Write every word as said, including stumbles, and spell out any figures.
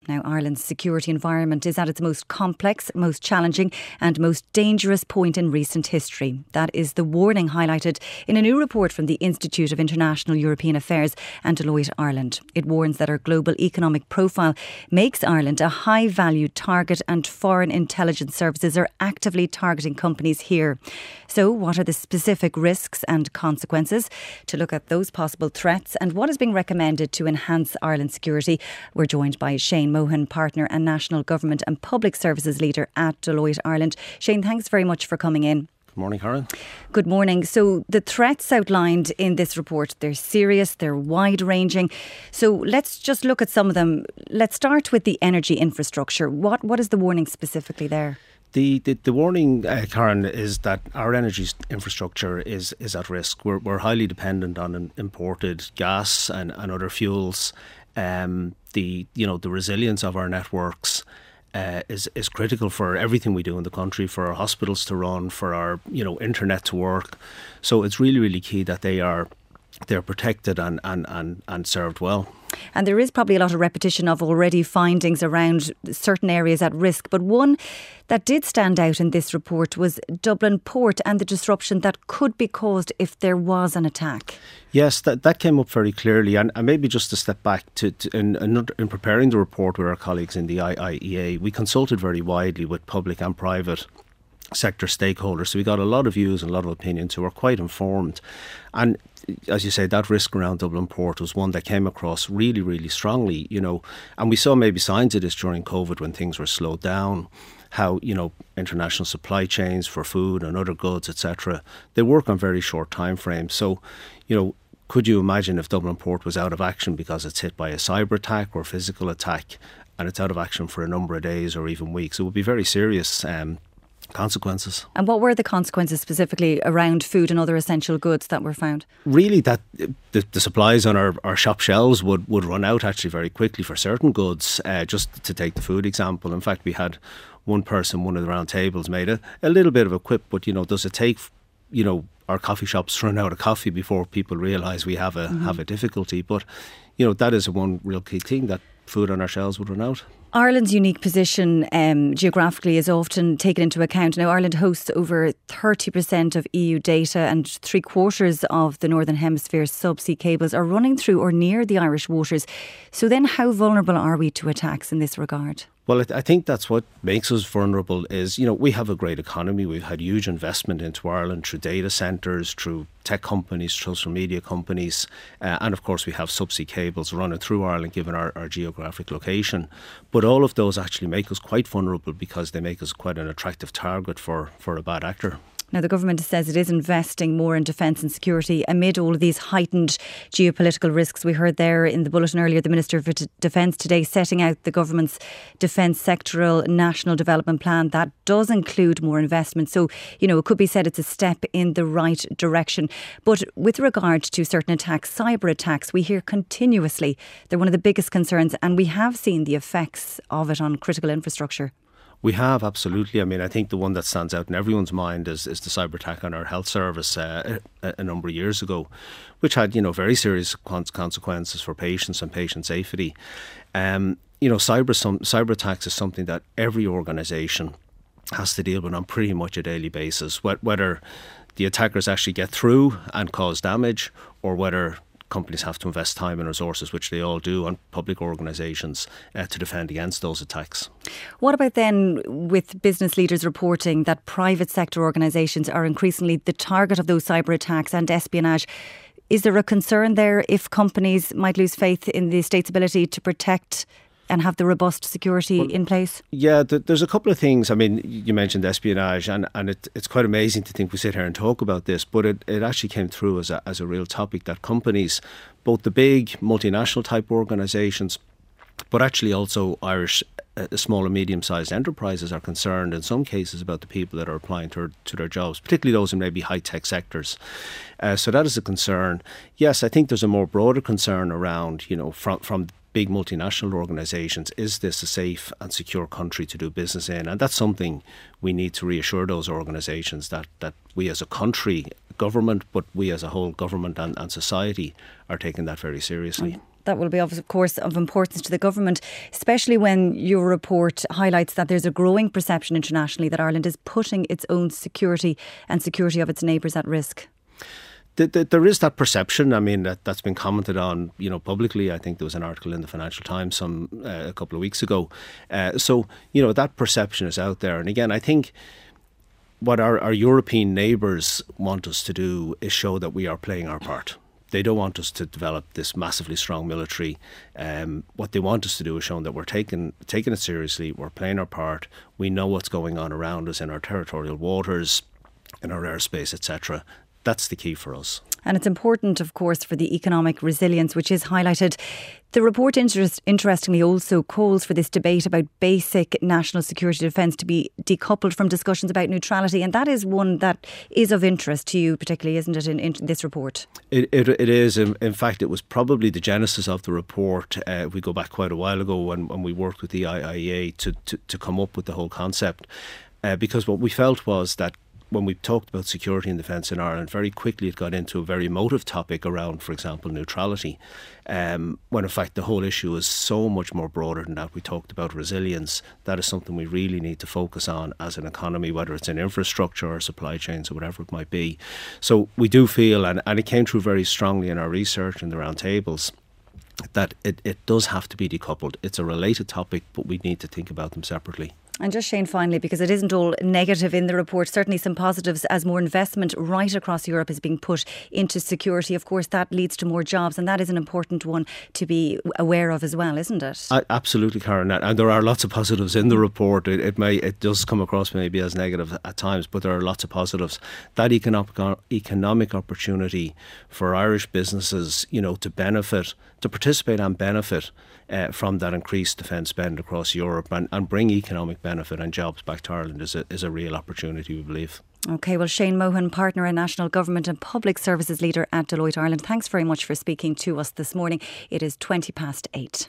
Now, Ireland's security environment is at its most complex, most challenging and most dangerous point in recent history. That is the warning highlighted in a new report from the Institute of International European Affairs and Deloitte Ireland. It warns that our global economic profile makes Ireland a high-valued target and foreign intelligence services are actively targeting companies here. So what are the specific risks and consequences? To look at those possible threats and what is being recommended to enhance Ireland's security, we're joined by Shane Mohan, partner and National Government and Public Services Leader at Deloitte Ireland. Shane, thanks very much for coming in. Good morning, Karen. Good morning. So the threats outlined in this report, they're serious, they're wide-ranging. So let's just look at some of them. Let's start with the energy infrastructure. What What is the warning specifically there? The, the, the warning, uh, Karen, is that our energy infrastructure is, is at risk. We're, we're highly dependent on imported gas and, and other fuels. Um, the you know the resilience of our networks uh, is is critical for everything we do in the country, for our hospitals to run, for our you know internet to work. So it's really really key that they are they're protected and and, and, and served well. And there is probably a lot of repetition of already findings around certain areas at risk. But one that did stand out in this report was Dublin Port and the disruption that could be caused if there was an attack. Yes, that, that came up very clearly. And, and maybe just to step back, to, to in, in preparing the report with our colleagues in the I I E A, we consulted very widely with public and private sector stakeholders. So we got a lot of views and a lot of opinions who were quite informed. And as you say, that risk around Dublin Port was one that came across really, really strongly, you know, and we saw maybe signs of this during COVID when things were slowed down, how, you know, international supply chains for food and other goods, et cetera, they work on very short time frames. So, you know, could you imagine if Dublin Port was out of action because it's hit by a cyber attack or physical attack and it's out of action for a number of days or even weeks? It would be very serious um consequences. And what were the consequences specifically around food and other essential goods that were found? Really that the, the supplies on our, our shop shelves would, would run out actually very quickly for certain goods. Uh, just to take the food example, in fact we had one person, one of the round tables made a, a little bit of a quip, but you know, does it take, you know, our coffee shops run out of coffee before people realise we have a mm-hmm. have a difficulty? But you know, that is one real key thing, that food on our shelves would run out. Ireland's unique position um, geographically is often taken into account. Now, Ireland hosts over thirty percent of E U data and three quarters of the Northern Hemisphere's subsea cables are running through or near the Irish waters. So then how vulnerable are we to attacks in this regard? Well, I think that's what makes us vulnerable is, you know, we have a great economy. We've had huge investment into Ireland through data centres, through tech companies, social media companies. Uh, and of course, we have subsea cables running through Ireland, given our, our geographic location. But all of those actually make us quite vulnerable because they make us quite an attractive target for, for a bad actor. Now, the government says it is investing more in defence and security amid all of these heightened geopolitical risks. We heard there in the bulletin earlier, the Minister for Defence today setting out the government's defence sectoral national development plan. That does include more investment. So, you know, it could be said it's a step in the right direction. But with regard to certain attacks, cyber attacks, we hear continuously they're one of the biggest concerns, and we have seen the effects of it on critical infrastructure. We have, absolutely. I mean, I think the one that stands out in everyone's mind is, is the cyber attack on our health service uh, a, a number of years ago, which had, you know, very serious consequences for patients and patient safety. Um, you know, cyber some, cyber attacks is something that every organisation has to deal with on pretty much a daily basis, whether the attackers actually get through and cause damage or whether companies have to invest time and resources, which they all do, on public organisations uh, to defend against those attacks. What about then with business leaders reporting that private sector organisations are increasingly the target of those cyber attacks and espionage? Is there a concern there if companies might lose faith in the state's ability to protect and have the robust security well, in place? Yeah, th- there's a couple of things. I mean, you mentioned espionage, and, and it, it's quite amazing to think we sit here and talk about this, but it, it actually came through as a, as a real topic, that companies, both the big multinational type organisations, but actually also Irish uh, small and medium-sized enterprises are concerned in some cases about the people that are applying to, to their jobs, particularly those in maybe high-tech sectors. Uh, so that is a concern. Yes, I think there's a more broader concern around, you know, from from big multinational organisations, is this a safe and secure country to do business in? And that's something we need to reassure those organisations that, that we as a country, government, but we as a whole government and, and society are taking that very seriously. That will be, of course, of importance to the government, especially when your report highlights that there's a growing perception internationally that Ireland is putting its own security and security of its neighbours at risk. There is that perception. I mean, that, that's been commented on, you know, publicly. I think there was an article in the Financial Times some uh, a couple of weeks ago. Uh, so, you know, that perception is out there. And again, I think what our, our European neighbours want us to do is show that we are playing our part. They don't want us to develop this massively strong military. Um, what they want us to do is show that we're taking taking it seriously. We're playing our part. We know what's going on around us in our territorial waters, in our airspace, et cetera. That's the key for us. And it's important, of course, for the economic resilience, which is highlighted. The report, interest, interestingly, also calls for this debate about basic national security defence to be decoupled from discussions about neutrality. And that is one that is of interest to you, particularly, isn't it, in, in this report? It, it, it is. In, in fact, it was probably the genesis of the report. Uh, if we go back quite a while ago when, when we worked with the I I E A to, to, to come up with the whole concept. Uh, because what we felt was that when we talked about security and defence in Ireland, very quickly it got into a very emotive topic around, for example, neutrality. Um, when in fact the whole issue is so much more broader than that. We talked about resilience. That is something we really need to focus on as an economy, whether it's in infrastructure or supply chains or whatever it might be. So we do feel, and, and it came through very strongly in our research and the round tables, that it, it does have to be decoupled. It's a related topic, but we need to think about them separately. And just, Shane, finally, because it isn't all negative in the report, certainly some positives as more investment right across Europe is being put into security. Of course, that leads to more jobs, and that is an important one to be aware of as well, isn't it? I, absolutely, Karen. And there are lots of positives in the report. It, it may it does come across maybe as negative at times, but there are lots of positives. That economic economic opportunity for Irish businesses, you know, to benefit, to participate and benefit uh, from that increased defence spend across Europe and, and bring economic benefit and jobs back to Ireland is a, is a real opportunity, we believe. OK, well, Shane Mohan, Partner and National Government and Public Services Leader at Deloitte Ireland, thanks very much for speaking to us this morning. It is twenty past eight.